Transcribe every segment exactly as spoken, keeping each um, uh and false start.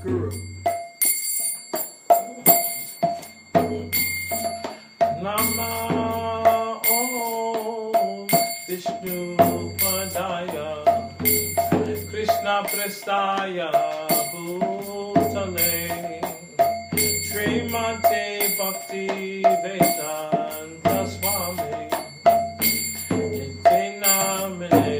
Guru. Nama Om Vishnu Padaya Krishna Prestaya Bhutale Srimate Bhakti Vedanta Swami Nitya Namine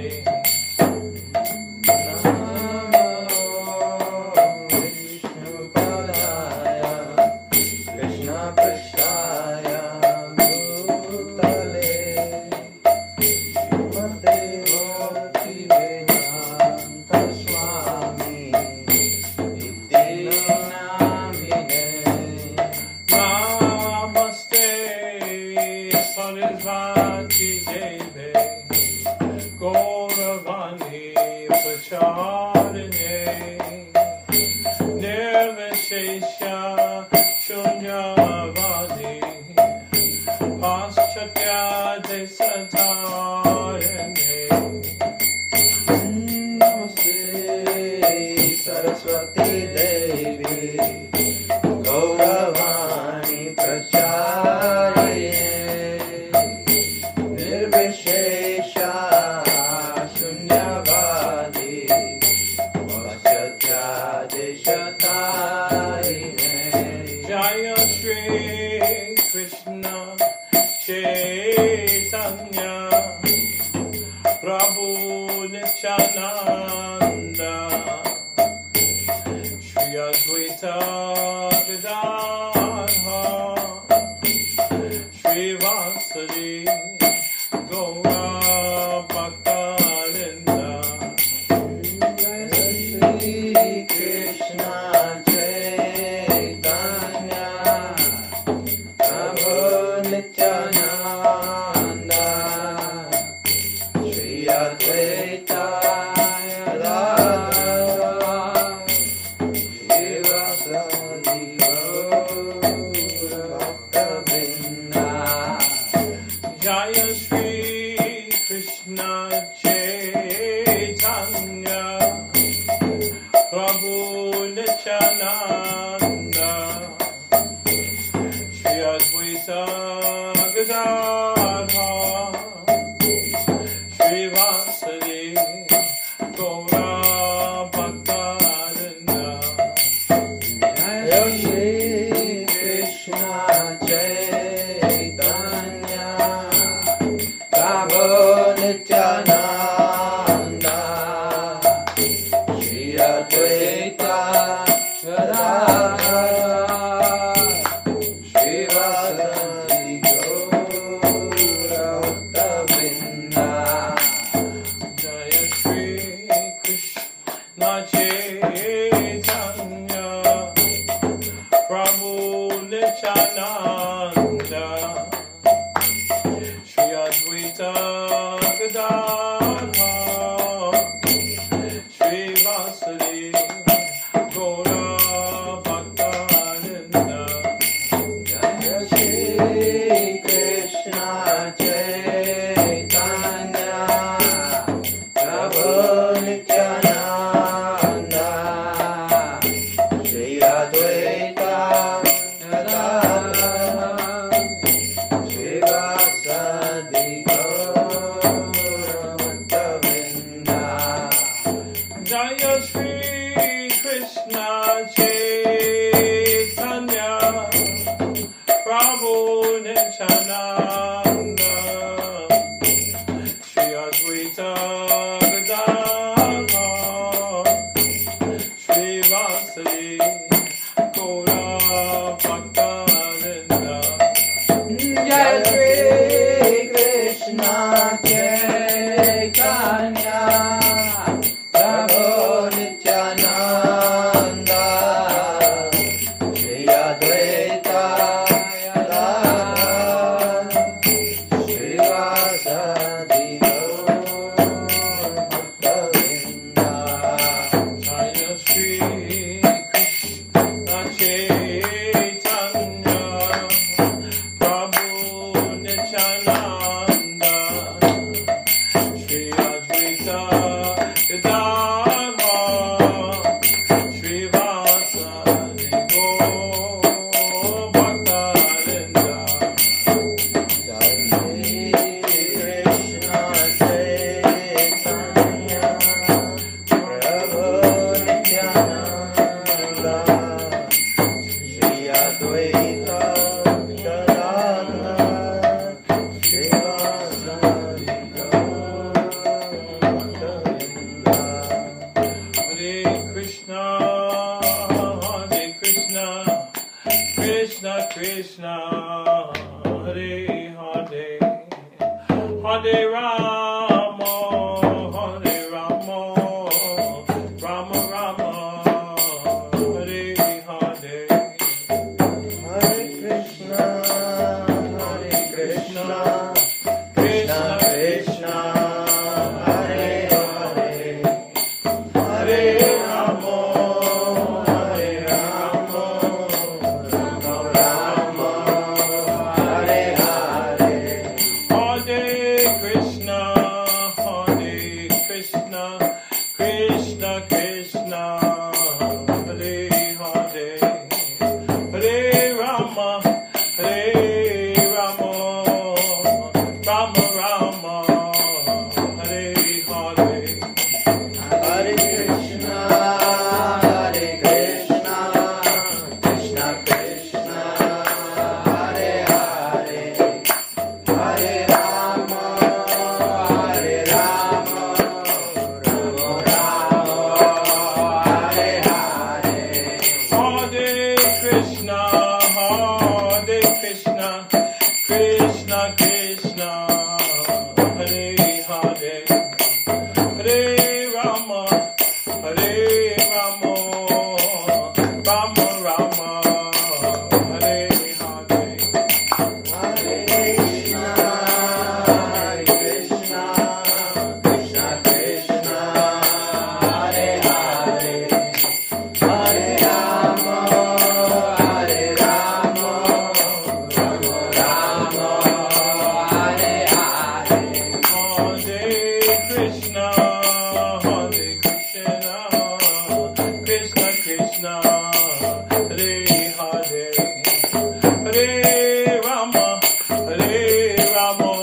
Krishna, Hare Hare, Hare Rama, Hare Rama, Rama Rama, Hare Hare, Hare Krishna, Hare Krishna, Krishna Krishna, Hare Hare, Hare Rama, Hare Rama, Rama Rama, Hare Hare, Hare Krishna, Hare Krishna, Krishna Krishna, Hare Hare, Hare Rama, Hare Rama, Rama Rama, Hare Hare. Hare Krishna, Hare Krishna, Krishna Krishna, Hare Hare, Hare Rama, Hare Rama, Rama Rama, Hare Hare. Hare Krishna, Hare Krishna, Krishna Krishna, Hare Hare, Hare Rama, Hare Rama, Rama Rama, Hare Hare. Hare Krishna, Hare Krishna, Krishna Krishna, Hare Hare, Hare Rama, Hare Rama, Rama Rama, Hare Hare. Hare Krishna, Hare Krishna, Krishna Krishna, Hare Hare, Hare Rama, Hare Rama,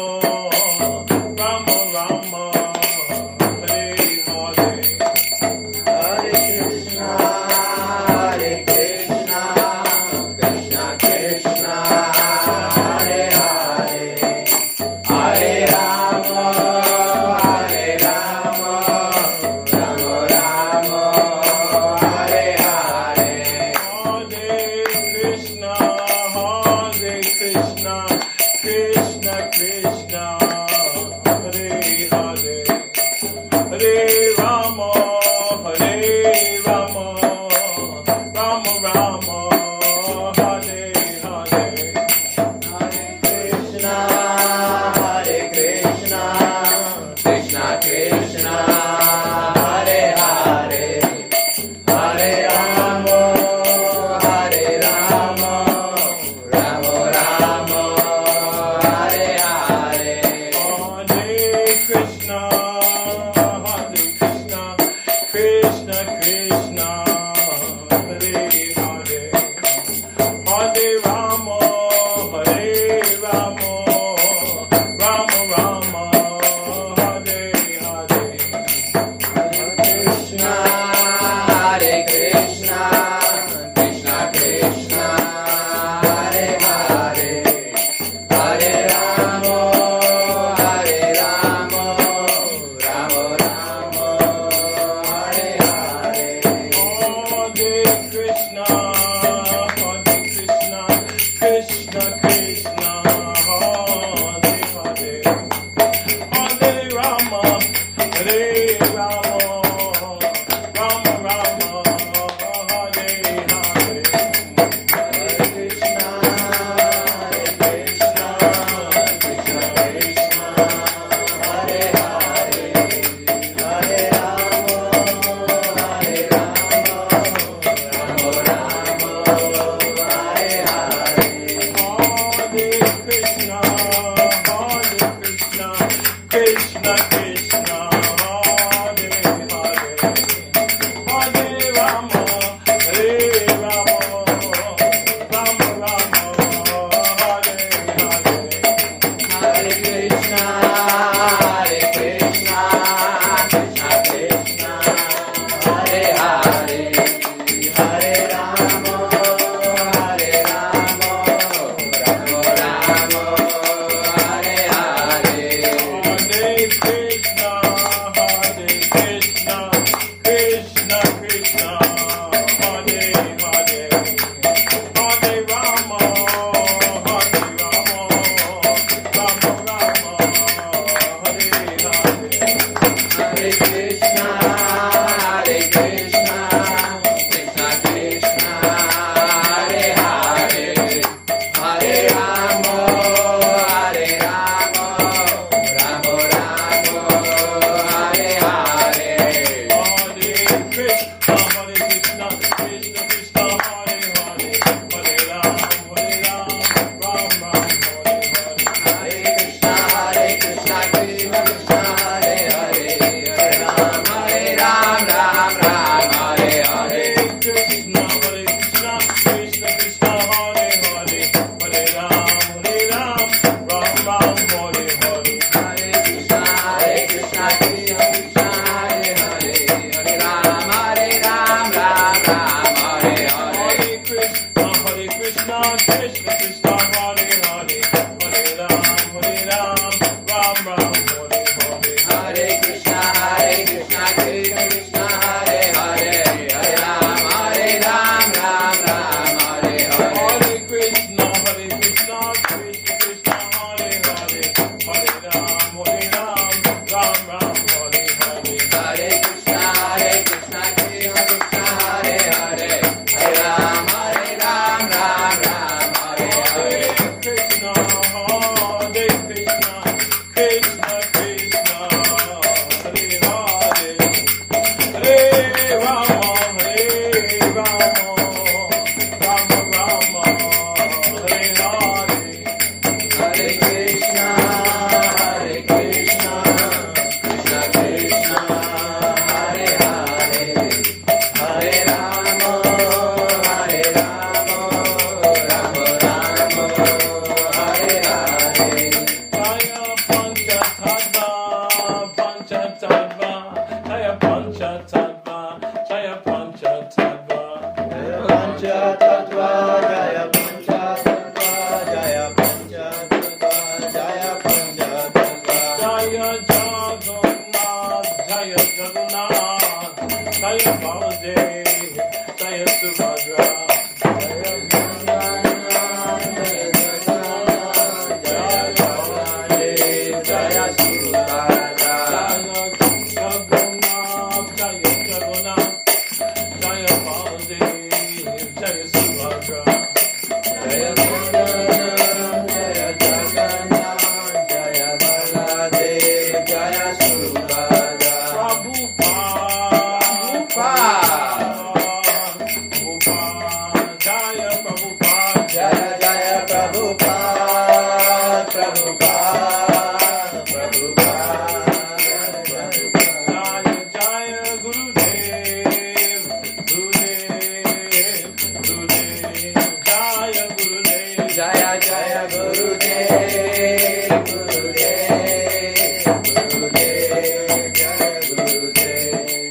Rama Rama, Hare Hare. Hare Krishna, Hare Krishna, Krishna Krishna, Hare Hare, Hare Rama, Hare Rama, Rama Rama, Hare Hare. Hare Krishna, Hare Krishna, Krishna Krishna, Hare Hare, Hare Rama, Hare Rama, Rama Rama, Hare Hare. Hare Krishna, Hare Krishna, Krishna Krishna, Hare Hare, Hare Rama, Hare Rama, Rama Rama, Hare Hare. Hare Krishna, Hare Krishna, Krishna Krishna, Hare Hare, Panchatattva Jaya Panchatattva Jaya Panchatattva Jaya Panchatattva Jaya Jagannath, Jaya Jagannath, Jaya Baladev, Jaya Subhadra. Jaya Jagannath Jaya Jagannath Jaya Baladev Jaya Subhadra Jaya Jagannath, Jaya Jagannath, Jaya Baladev, Jaya Subhadra. Jaya Jagannath Jaya Jagannath Jaya Baladev Jaya Subhadra Prabhupada, Prabhupada, Jaya Prabhupada, Jaya Jaya Prabhupada Prabhupada Prabhupada Jaya Jaya Gurudev, Gurudev, Gurudev, Jaya Gurudev, Jaya Jaya Gurudev Gurudev Gurudev Jaya Gurudev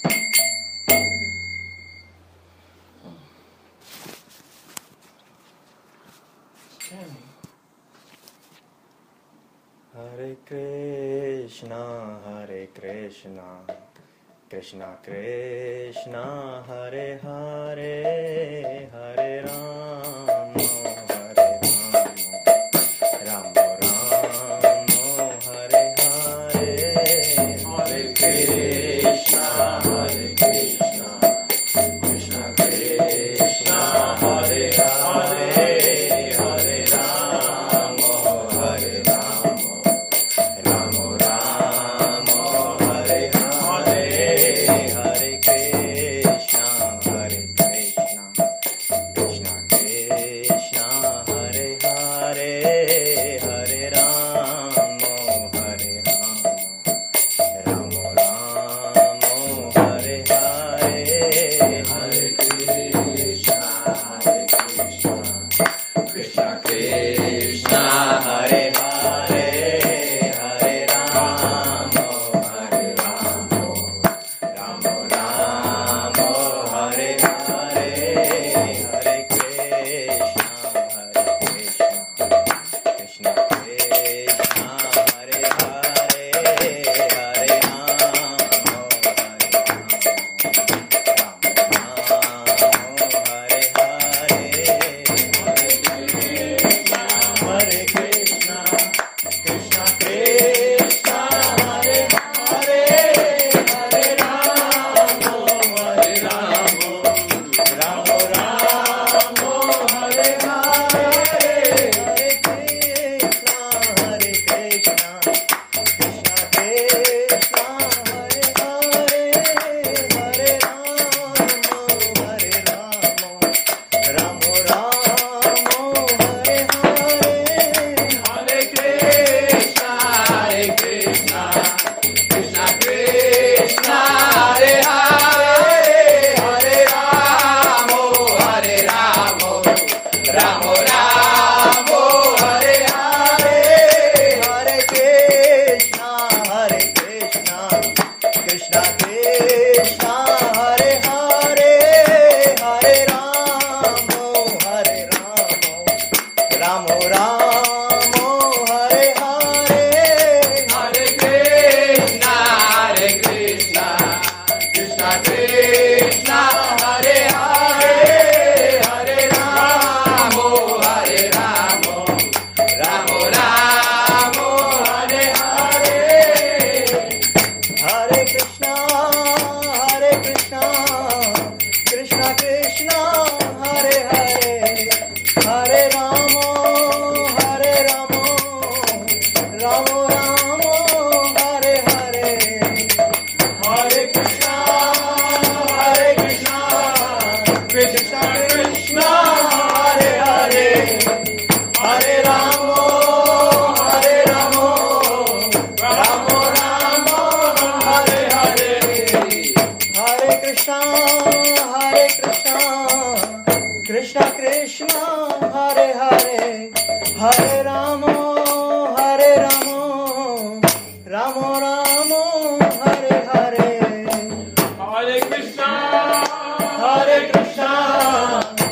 Hare Krishna, Hare Krishna, Krishna Krishna, Hare Hare, Hare Rama, Hare Rama, Rama Rama, Hare Hare, Hare Krishna, Hare Krishna, Krishna Krishna, Hare Hare, Hare Rama, Hare Rama. Ramo Ramo Hare Hare Hare Krishna Hare Krishna Krishna Krishna Hare Hare Hare Ramo Hare Ramo Ramo Ramo Hare Hare Hare Krishna Hare Krishna Krishna Krishna Hare Hare Hare Ramo Hare Ramo Ramo Ramo Hare Hare Hare Krishna Hare Krishna Krishna Krishna Hare Hare Hare Ramo Hare Hare Krishna Krishna Krishna Hare Hare Hare Ramo Hare Ramo Ramo Ramo Hare Hare Hare Krishna Hare Krishna Krishna Krishna Hare Hare Hare Ramo Hare Ramo Ramo Ramo Hare Hare Hare Krishna Hare Krishna Krishna Krishna Hare Hare Hare Ramo Hare Ramo Ramo Ramo Hare Hare Hare Krishna Hare Krishna Krishna Krishna Hare Hare Hare Ramo Hare Ramo Ramo Ramo Hare Hare Hare Krishna Hare Krishna Krishna Krishna Hare Hare Hare Ramo Hare Ramo Ramo Ramo Hare Hare Hare Krishna Hare Krishna Krishna Krishna Hare Hare Hare Ramo Hare Ramo Ramo Ramo Hare Hare Hare Krishna Hare Krishna Krishna Krishna Hare Hare Hare Ramo Hare Ramo Ramo Ramo Hare Hare Hare Krishna Hare Krishna Krishna Krishna Hare Hare Hare Ramo Hare Ramo Ramo Ramo Hare Hare Hare Krishna, Hare Krishna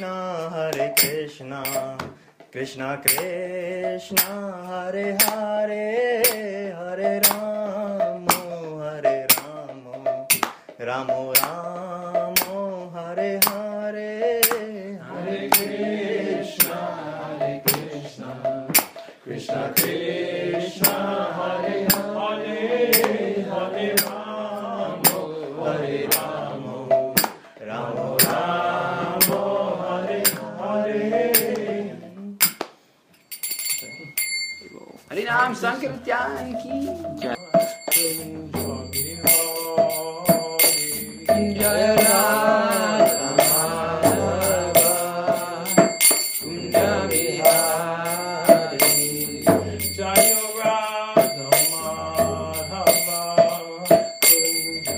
Krishna, Hare Krishna, Krishna Krishna, Hare Hare, Hare Ramo, Hare Ramo, Ramo Ramo, Hare Hare, Hare Krishna, Hare Krishna, Krishna Krishna, Hare Hare, Hare Ramo, Hare Ramo, Ramo Ramo, Hare Hare. हरिनाम संकीर्तन की जय। जय राधा माधव कुंज बिहारी, जय राधा माधव कुंज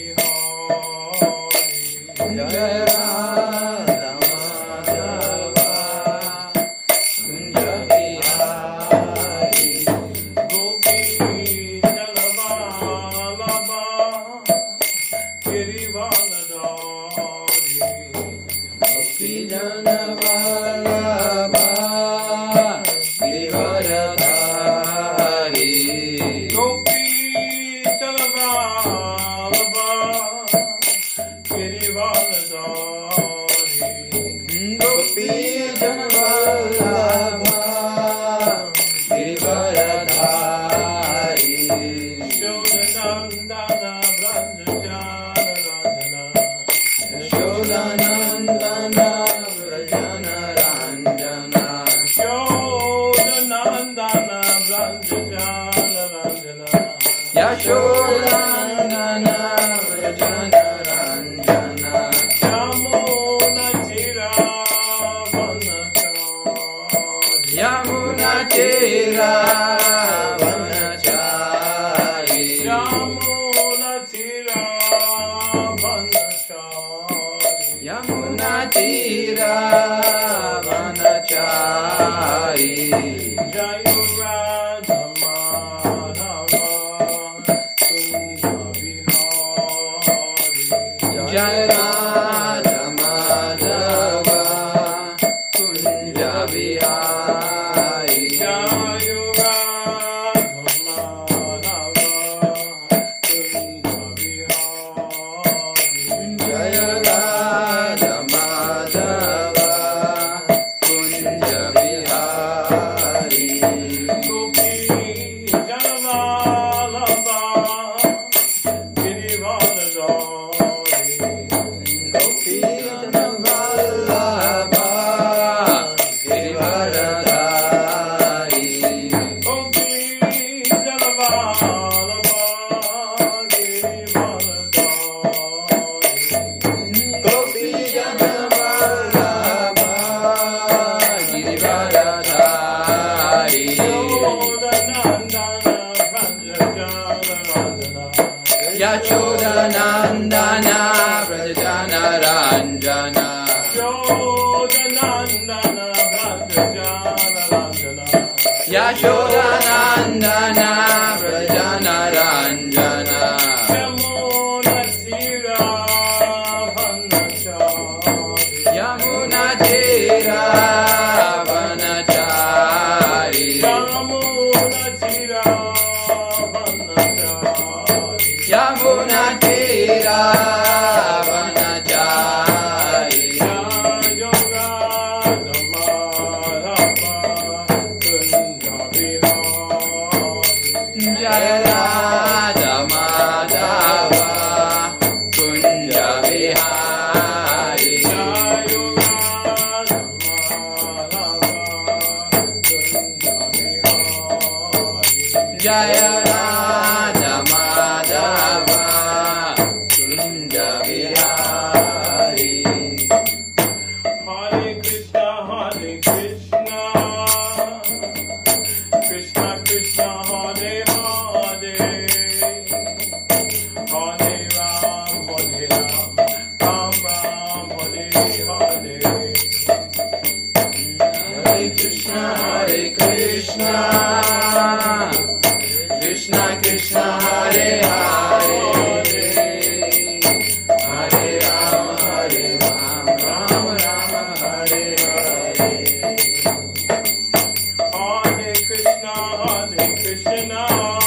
बिहारी, जय राधा माधव कुंज बिहारी, गोपी जलवालबा गिरिवरधारी, गोपी जन वल्लभा गिरिवरधारी, गोपी जलवालबा गिरिवरधारी, गोपी जन वल्लभा Girivardhari, Shodanandana Branjajanarajana, यशोदानन्दना व्रजनरञ्जना, Shodanandana Branjajanarajana, यशोदानन्दना व्रजनरञ्जना, Yamunatiravanachari, यमुनातीरावनचारि, Yamunatiravanachari, यमुनातीरावनचारि, Jayo Radha Madhava Kunja Vihari, जय Radha Madhav Kunj Bihari, Jayo Radha Madhava Kunja Vihari, जय Radha Madhav Kunj Bihari, Gopi Jalavalabha Girivardhari, गोपी जन वल्लभा गिरिवरधारी, Gopi Jalavalabha Girivardhari, गोपी जन वल्लभा गिरिवरधारी, Shodanandana Branjajanarajana, यशोदानन्दना व्रजनरञ्जना, यशोदानन्दना व्रजनरञ्जना, यमुनातीरावनचारि, यमुनातीरावनचारि, जय राधा माधव कुंज बिहारी, जय Radha Madhav Kunj Bihari, Hare Krishna, Hare Krishna, Krishna Krishna, Hare Hare, Hare Ram, Hare Ram, Ram Ram, Hare Hare, Hare Krishna, Hare Krishna, Krishna Krishna, Hare Hare, Hare Rama, Hare Rama, Rama Rama, Hare Hare Krishna, Hare Krishna,